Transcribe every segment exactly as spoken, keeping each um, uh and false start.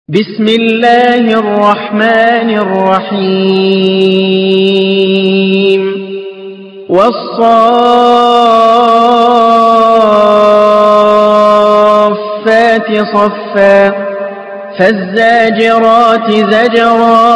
بسم الله الرحمن الرحيم والصافات صفا فالزاجرات زجرا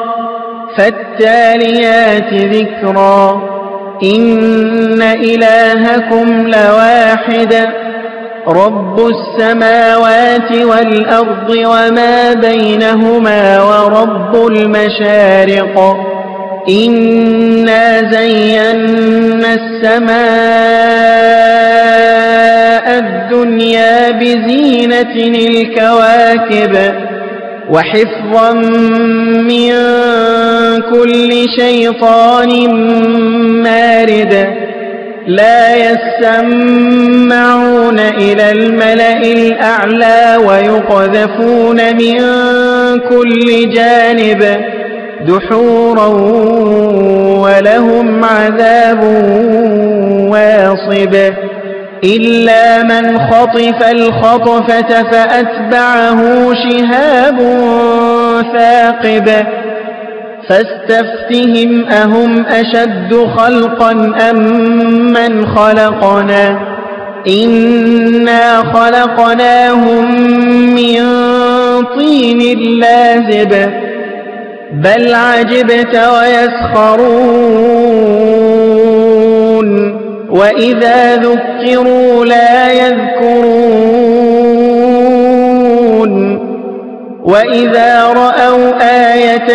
فالتاليات ذكرا إن إلهكم لواحد رب السماوات والأرض وما بينهما ورب المشارق إنا زينا السماء الدنيا بزينة الكواكب وحفظا من كل شيطان مارد لا يسمعون إلى الملأ الأعلى ويقذفون من كل جانب دحورا ولهم عذاب واصب إلا من خطف الخطفة فأتبعه شهاب ثاقب فاستفتهم أهم أشد خلقا أم من خلقنا إنا خلقناهم من طين لازب بل عجبت ويسخرون وإذا ذكروا لا يذكرون وإذا رأوا آية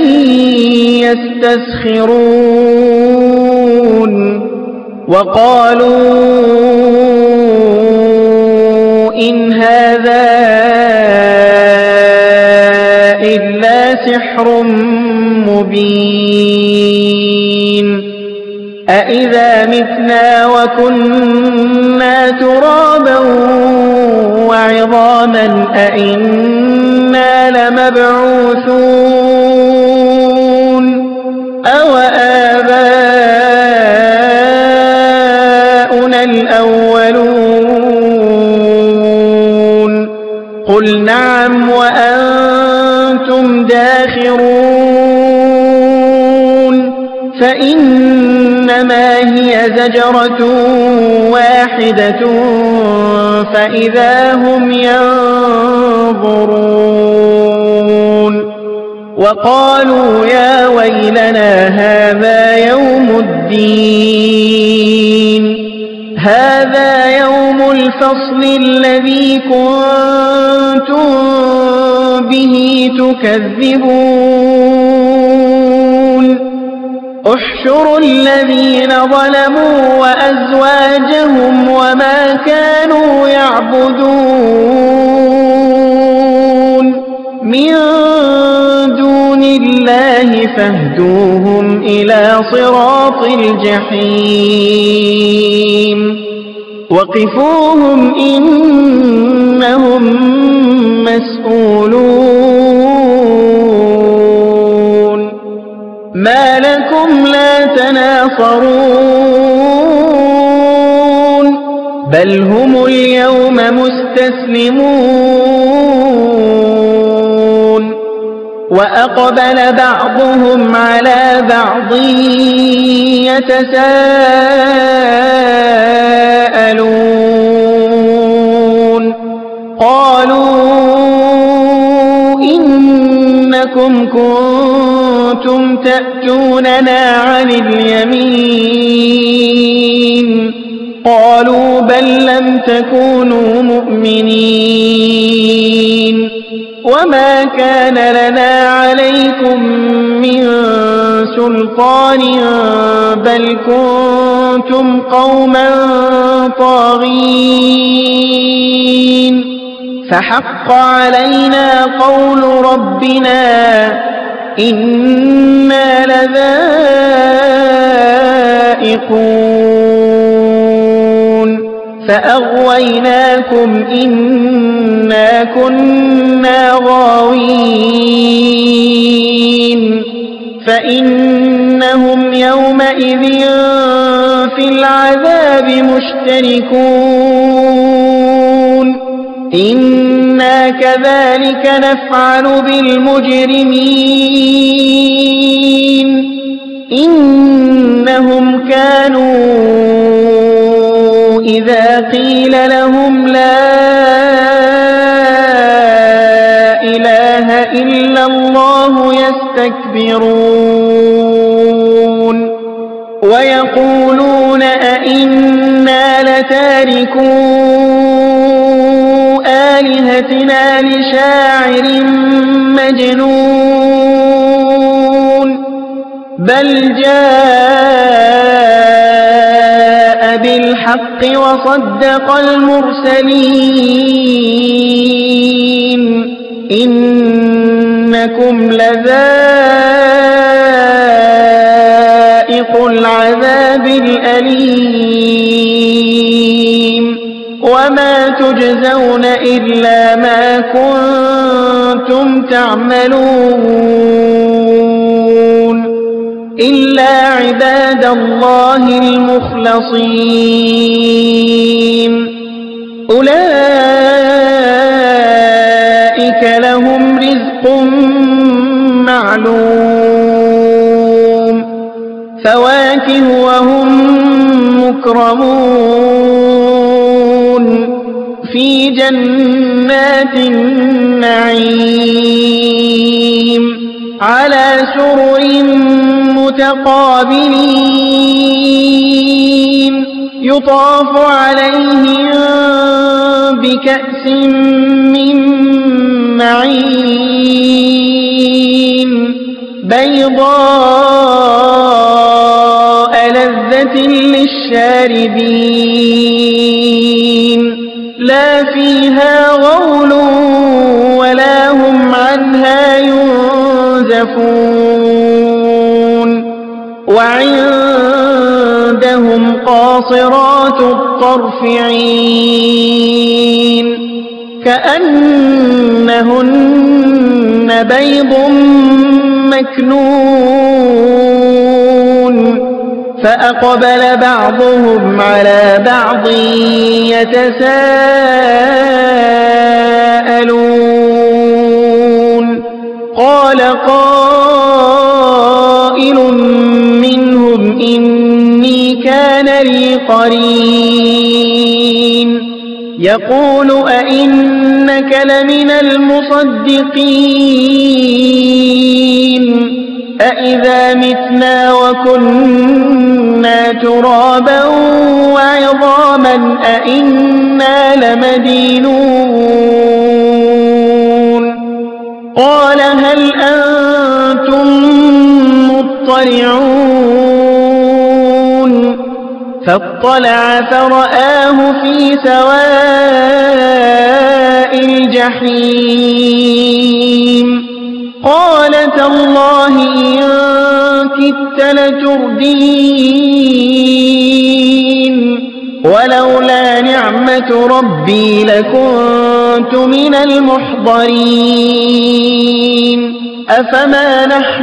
يستسخرون وقالوا إن هذا إلا سحر مبين أإذا متنا وكنا ترابا وعظاما أإنا لمبعوثون أو آباؤنا الأولون قل نعم وأنتم داخرون فإنما هي زجرة واحدة فإذا هم ينظرون وقالوا يا ويلنا هذا يوم الدين هذا يوم الفصل الذي كنتم به تكذبون احشروا الذين ظلموا وأزواجهم وما كانوا يعبدون من دون الله فاهدوهم إلى صراط الجحيم وقفوهم إنهم مسؤولون ما لكم لا تناصرون بل هم اليوم مستسلمون وأقبل بعضهم على بعض يتساءلون قالوا إنكم كنتم تأتوننا عن اليمين قالوا بل لم تكونوا مؤمنين وما كان لنا عليكم من سلطان بل كنتم قوما طاغين فحق علينا قول ربنا إنا لذائقون فأغويناكم إنا كنا غاوين فإنهم يومئذ في العذاب مشتركون إنا كذلك نفعل بالمجرمين إنهم كانوا إذا قيل لهم لا إله إلا الله يستكبرون ويقولون أئنا لتاركو آلهتنا لشاعر مجنون بل جاء بالحق وصدق المرسلين إنكم لذائق العذاب الأليم وما تجزون إلا ما كنتم تعملون إلا عباد الله المخلصين أولئك لهم رزق معلوم فواكه وهم مكرمون في جنات النعيم على سرر متقابلين يطاف عليهم بكأس من معين بيضاء لذة للشاربين لا فيها غول ولا هم عنها ينزفون وعندهم قاصرات الطرف عين كأنهن بيض مكنون فأقبل بعضهم على بعض يتساءلون قال قائل منهم إني كان لي قرين يقول أئنك لمن المصدقين أإذا متنا وكنا ترابا وعظاما أئنا لمدينون قال هل أنتم مطلعون فاطلع فرآه في سواء الجحيم قال تالله إن كدت لتردين ولولا نعمة ربي لكنت من المحضرين أفما نحن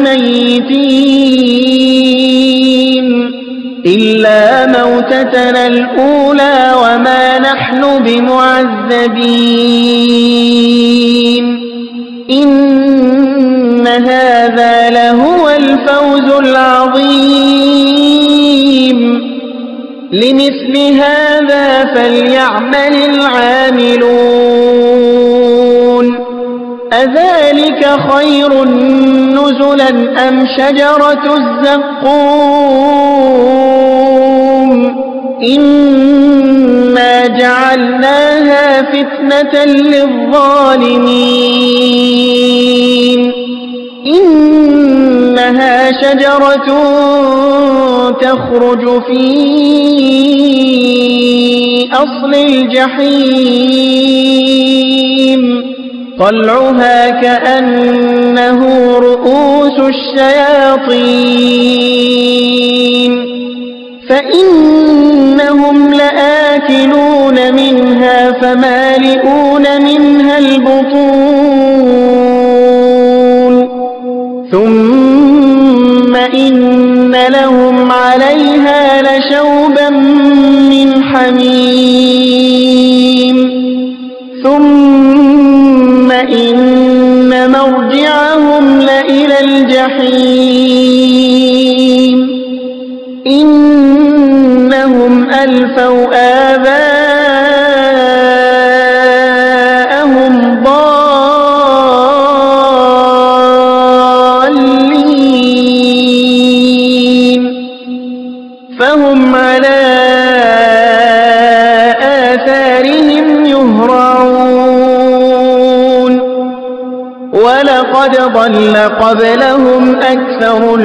بميتين إلا موتتنا الأولى وما نحن بمعذبين إن هذا لهو الفوز العظيم لمثل هذا فليعمل العاملون أذلك خير نزلا أم شجرة الزقوم إنا جعلناها فتنة للظالمين إنها شجرة تخرج في أصل الجحيم طلعها كأنه رؤوس الشياطين فإنهم لآكلون منها فمالئون منها البطون ثم إن لهم عليها لشوبا من حميم مرجعهم لإلى الجحيم إنهم ألفوا آباءهم ضالين فهم على آثارهم يهرعون ولقد ضل قبلهم أكثر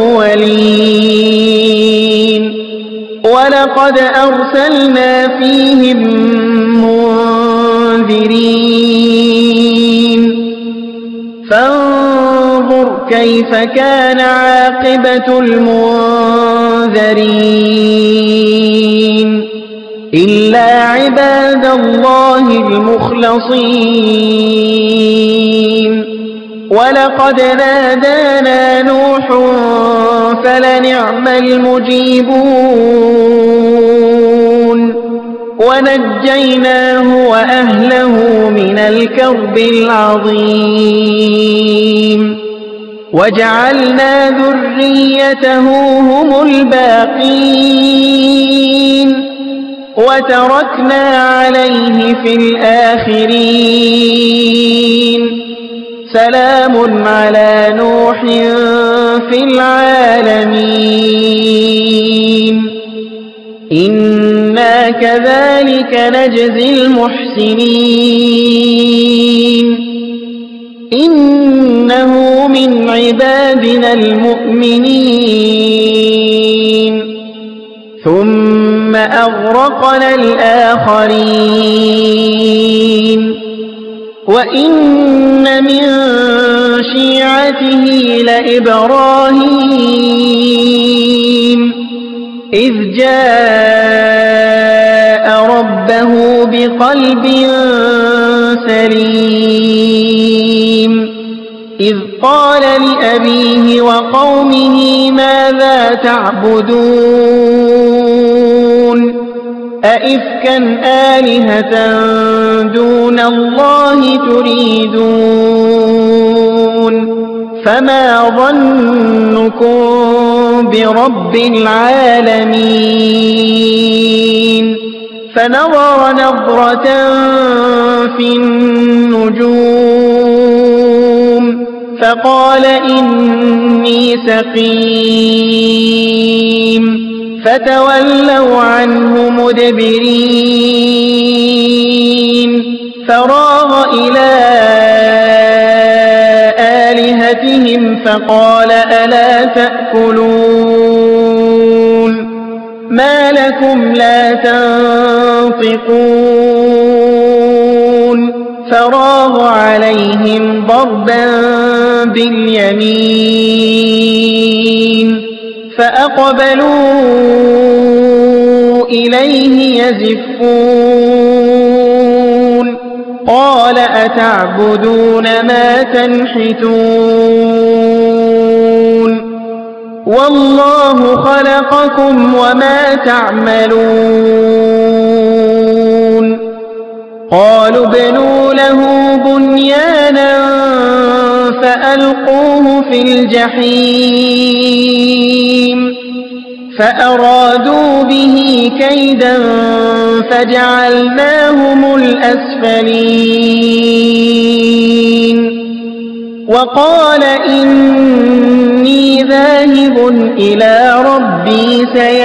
الأولين ولقد أرسلنا فيهم منذرين فانظر كيف كان عاقبة المنذرين إلا عباد الله المخلصين ولقد نادانا نوح فلنعم المجيبون ونجيناه وأهله من الكرب العظيم وجعلنا ذريته هم الباقين وتركنا عليه في الآخرين سلام على نوح في العالمين إنا كذلك نجزي المحسنين إنه من عبادنا المؤمنين ثم أغرقنا الآخرين وإن من شيعته لإبراهيم إذ جاء ربه بقلب سليم إذ قال لأبيه وقومه ماذا تعبدون أئفكا آلهة دون الله تريدون فما ظنكم برب العالمين فنظر نظرة في النجوم فقال إني سقيم فتولوا عنه مدبرين فراغ إلى آلهتهم فقال ألا تأكلون ما لكم لا تنطقون فراغ عليهم ضربا باليمين فأقبلوا إليه يزفون قال أتعبدون ما تنحتون والله خلقكم وما تعملون قالوا ابنوا له بنيانا فألقوه في الجحيم فأرادوا به كيدا فجعلناهم الأسفلين وقال إني ذاهب إلى ربي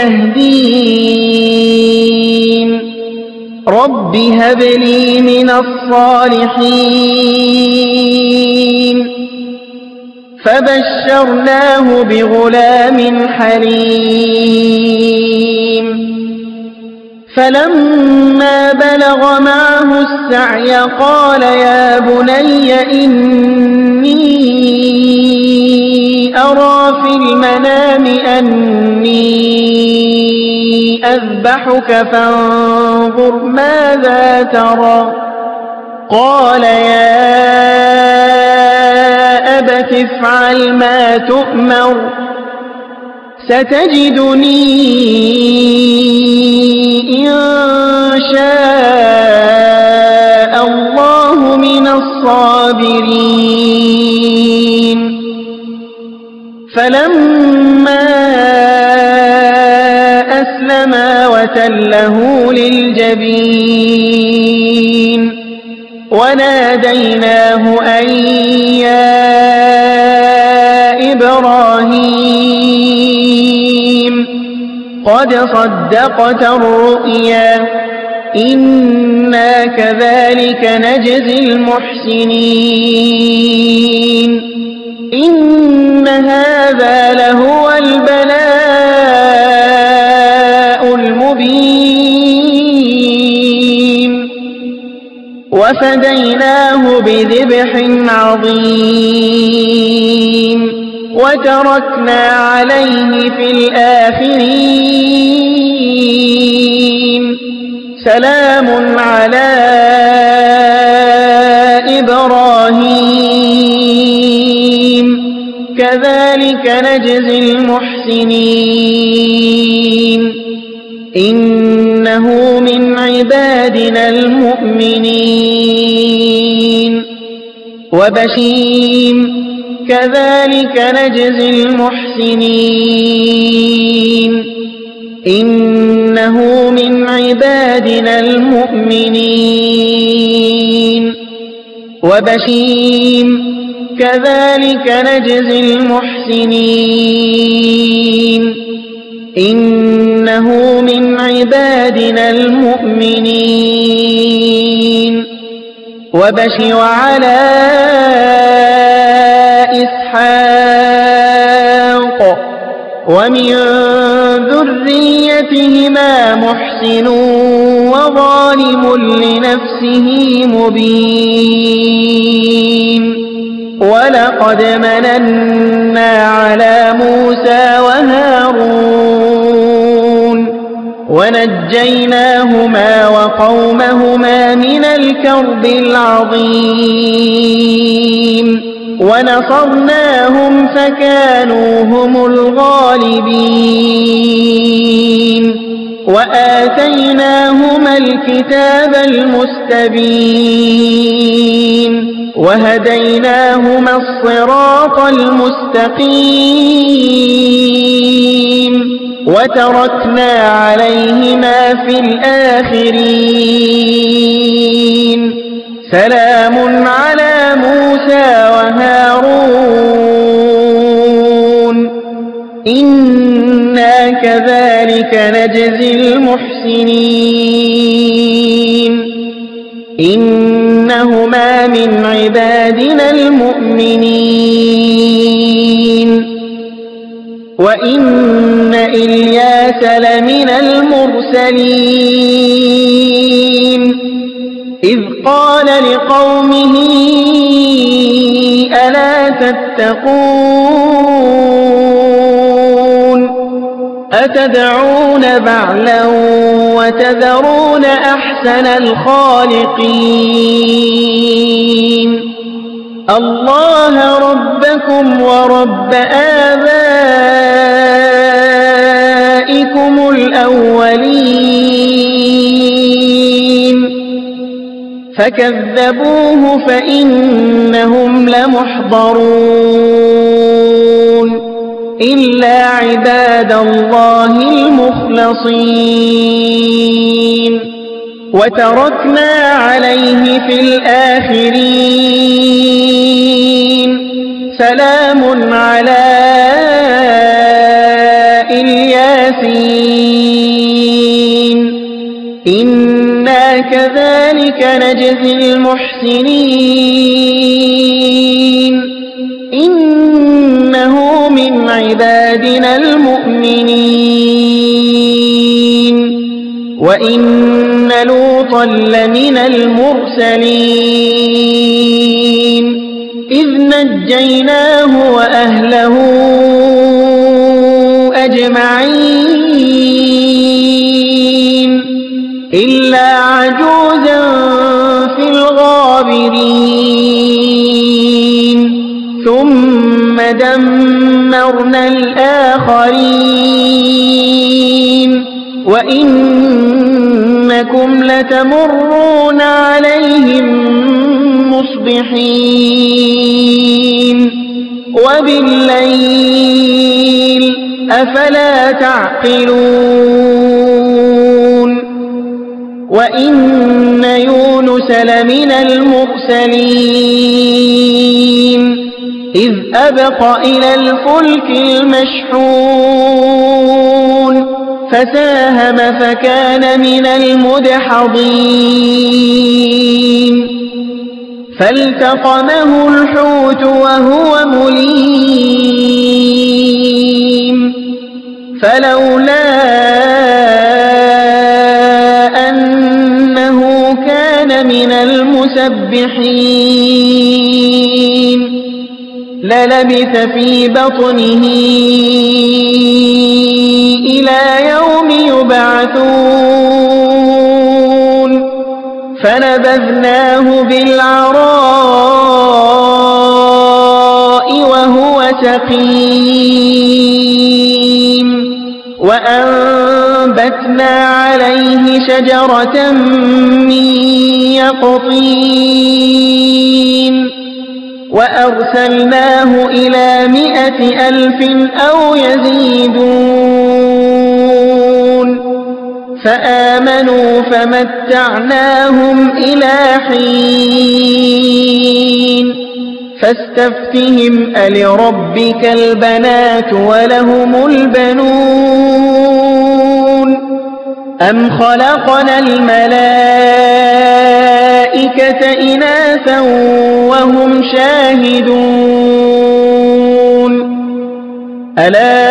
سيهدين رب هب لي من الصالحين فبشرناه بغلام حليم فلما بلغ معه السعي قال يا بني إني أرى في المنام أني أذبحك فانظر ماذا ترى قال يا أبت افعل ما تؤمر ستجدني إن شاء الله من الصالحين الصابرين فلما أسلما وتله للجبين وناديناه أن يا إبراهيم قد صدقت الرؤيا إنا كذلك نجزي المحسنين إن هذا لهو البلاء المبين وفديناه بذبح عظيم وتركنا عليه في الآخرين سلام على إبراهيم كذلك نجزي المحسنين إنه من عبادنا المؤمنين وبشير كذلك نجزي المحسنين إنه من عبادنا المؤمنين وبشير كذلك نجزي المحسنين إنه من عبادنا المؤمنين وبشر على إسحاق ومن ذريتهما محسن وظالم لنفسه مبين ولقد مننا على موسى وهارون ونجيناهما وقومهما من الكرب العظيم ونصرناهم فكانوا هم الغالبين وآتيناهما الكتاب المستبين وهديناهما الصراط المستقيم وتركنا عليهما في الآخرين سلام على موسى وهارون إنا كذلك نجزي المحسنين إنهما من عبادنا المؤمنين وإن إلياس لمن المرسلين إذ قال لقومه ألا تتقون أتدعون بعلا وتذرون أحسن الخالقين الله ربكم ورب آبائكم الأولين فكذبوه فإنهم لمحضرون إلا عباد الله المخلصين وتركنا عليه في الآخرين سلام على الياسين إنا كذلك نجزي المحسنين إنه من عبادنا المؤمنين وإن لوطا لمن المرسلين إذ نجيناه وأهله أجمعين إلا عجوزا في الغابرين ثم دمرنا الآخرين وإنكم لتمرون عليهم مصبحين وبالليل أفلا تعقلون وإن يونس لمن المرسلين إذ أبق إلى الفلك المشحون فساهم فكان من المدحضين فالتقمه الحوت وهو مليم فلولا أنه كان من المسبحين للبث في بطنه إلى يوم يبعثون فنبذناه بالعراء وهو سقيم وأنبتنا عليه شجرة من يقطين وأرسلناه إلى مائة ألف أو يزيدون فآمنوا فمتعناهم إلى حين فاستفتهم ألربك البنات ولهم البنون أم خلقنا الملائكة إناثا وهم شاهدون ألا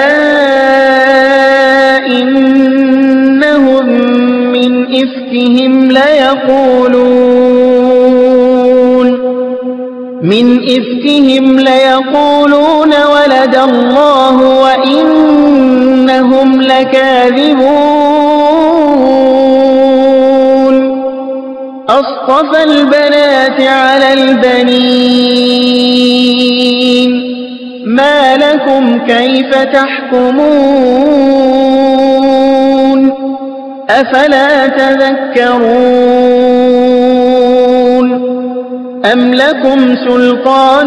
إنهم من إفكهم ليقولون من إفكهم ليقولون ولد الله وإنهم لكاذبون أصطفى البنات على البنين ما لكم كيف تحكمون أفلا تذكرون أم لكم سلطان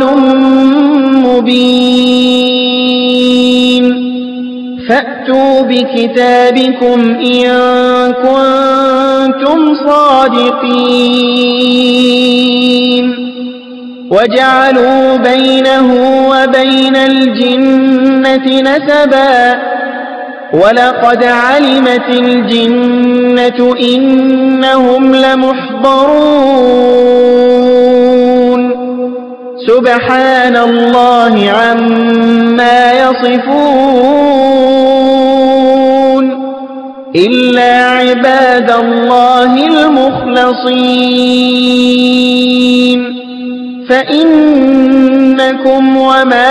مبين فأتوا بكتابكم إن كنتم صادقين وجعلوا بينه وبين الجنة نسبا ولقد علمت الجنة إنهم لمحضرون سبحان الله عما يصفون إلا عباد الله المخلصين فإنكم وما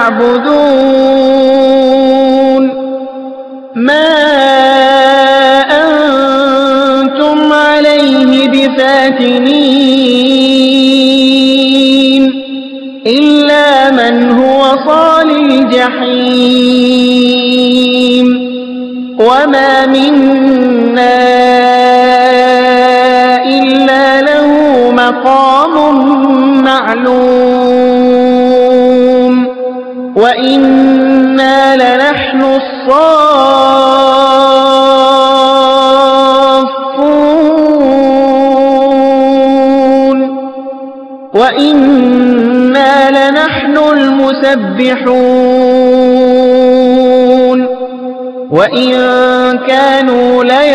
تعبدون ما أنتم عليه بفاتنين إلا من هو صال الجحيم وما منا إلا له مقام معلوم وإنا لنحن الصافون وإنا لنحن المسبحون وإن كانوا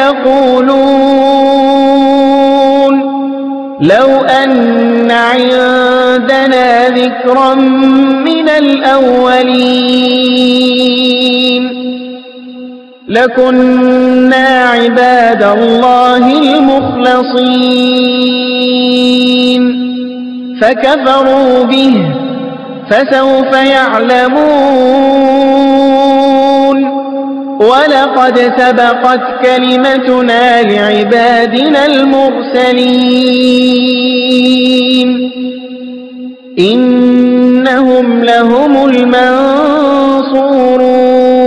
ليقولون لو أن عندنا ذكرا من الأولين لكنا عباد الله المخلصين فكفروا به فسوف يعلمون ولقد سبقت كلمتنا لعبادنا المرسلين إنهم لهم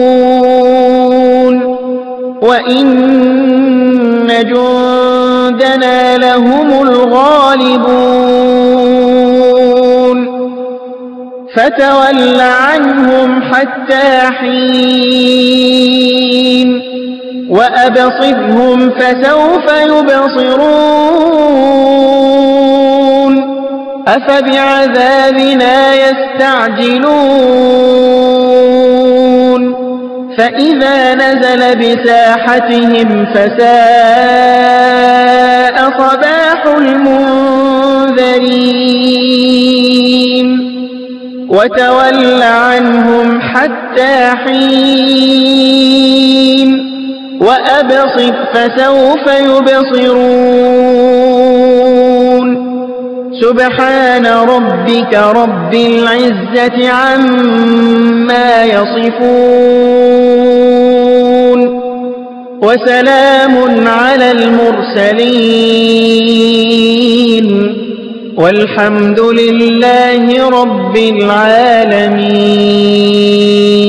المنصورون وإن جندنا ربنا لهم الغالبون فتول عنهم حتى حين وأبصرهم فسوف يبصرون أفبعذابنا يستعجلون فإذا نزل بساحتهم فساء صباح المنذرين وتول عنهم حتى حين وأبصر فسوف يبصرون سبحان ربك رب العزة عما يصفون وسلام على المرسلين والحمد لله رب العالمين.